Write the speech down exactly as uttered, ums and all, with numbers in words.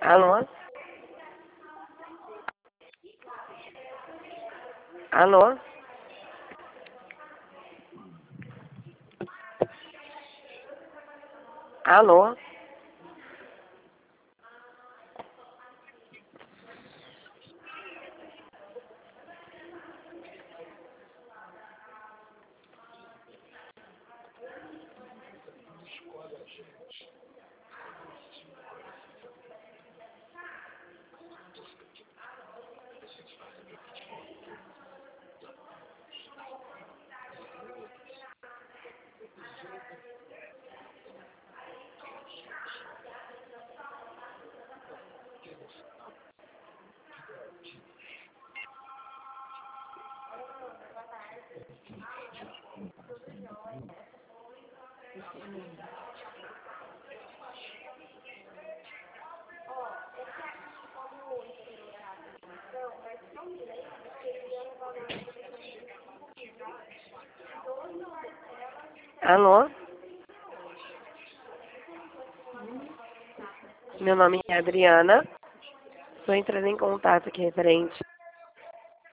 Alô? Alô? Alô? Alô? Meu nome é Adriana. Estou entrando em contato aqui referente